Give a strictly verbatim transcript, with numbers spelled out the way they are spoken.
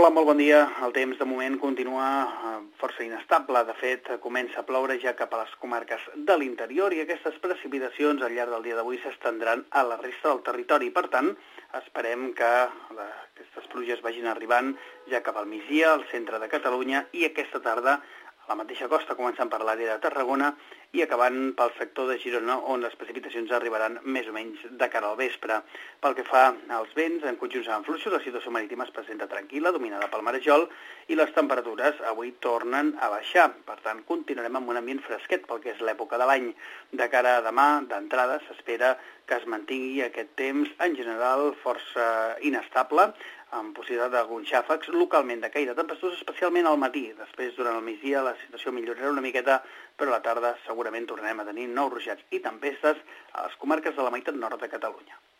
Hola, molt bon dia. El temps de moment continua força inestable. De fet, comença a ploure ja cap a les comarques de l'interior i aquestes precipitacions al llarg del dia d'avui s'estendran a la resta del territori. Per tant, esperem que aquestes pluges vagin arribant ja cap al migdia, al centre de Catalunya i aquesta tarda a la mateixa costa, començant per l'àrea de Tarragona i acabant pel sector de Girona, on les precipitacions arribaran més o menys de cara al vespre. Pel que fa als vents, en conjunts amb fluixos, la situació marítima es presenta tranquil·la, dominada pel marejol, i les temperatures avui tornen a baixar. Per tant, continuarem amb un ambient fresquet pel que és l'època de l'any. De cara a demà, d'entrada, s'espera que es mantingui aquest temps, en general, força inestable, amb possibilitat d'alguns xàfecs, localment de caire tempestuós, especialment al matí. Després, durant el migdia, la situació millorarà una miqueta, però a la tarda segurament tornarem a tenir nous ruixats i tempestes a les comarques de la meitat nord de Catalunya.